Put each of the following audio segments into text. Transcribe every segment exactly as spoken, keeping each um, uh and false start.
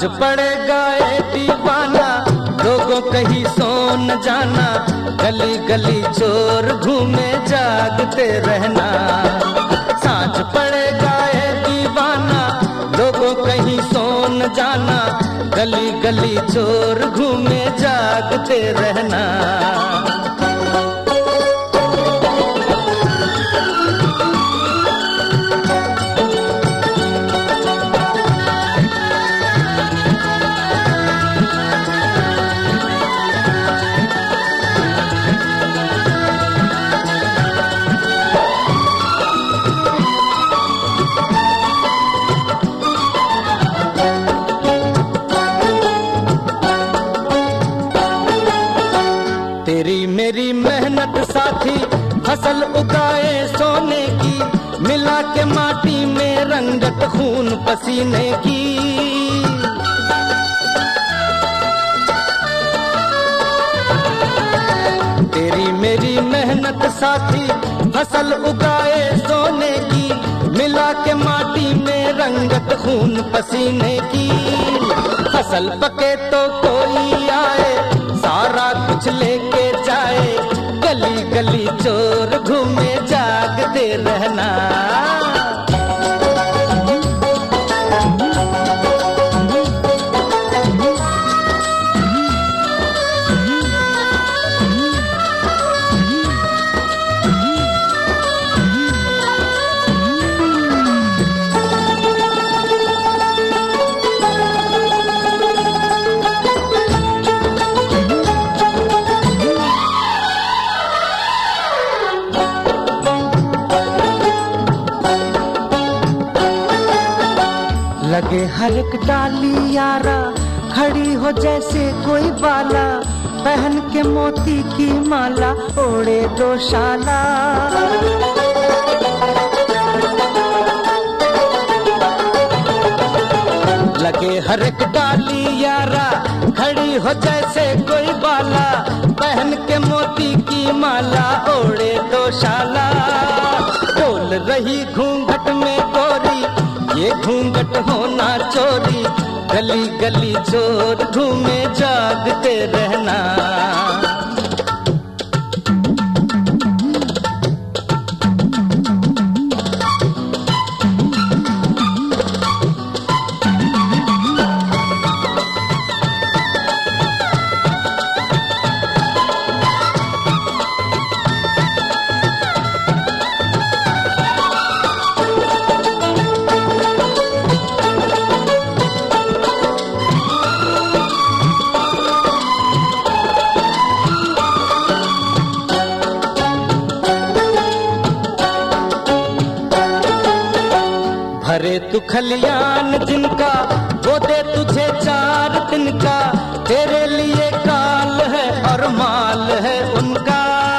सांझ पड़ेगा ए दीवाना, लोगों कहीं सो न जाना, गली गली चोर घूमे जागते रहना। सांझ पड़ेगा ए दीवाना, लोगों कहीं सो न जाना, गली गली चोर घूमे जागते रहना। तेरी मेरी मेहनत साथी फसल उगाए सोने की, मिला के माटी में रंगत खून पसीने की। तेरी मेरी मेहनत साथी फसल उगाए सोने की, मिला के माटी में रंगत खून पसीने की। फसल पके तो कोई आए, सारा कुछ लेके जाए, गली गली चोर घूमे जागते रहना। लगे हर एक डाली यारा, खड़ी हो जैसे कोई बाला, पहन के मोती की माला, ओढ़े दो शाला। लगे हर एक डाली यारा, खड़ी हो जैसे कोई बाला, पहन के मोती की माला, ओढ़े दो शाला। डोल रही घूंघट में गोरी, ये घूंघट होना चोरी, गली गली चोर घूमे जागते रहना। भरे तू खलियान जिनका, वो दे तुझे चार दिन का, तेरे लिए काल है और माल है उनका।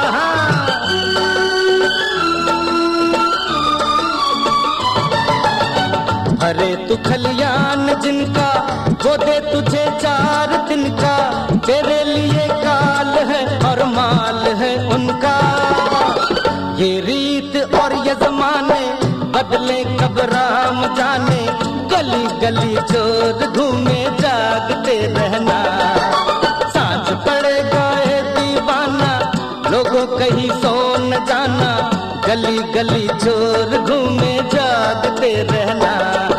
भरे तू खलियान जिनका, वो दे तुझे चार दिन का, तेरे लिए काल है और माल है उनका। ये रीत और ये जमाने बदले कब राम जाने, गली गली चोर घूमे जागते रहना। सांझ पड़ेगा ए दीवाना, लोगों कहीं सो न जाना, गली गली चोर घूमे जागते रहना।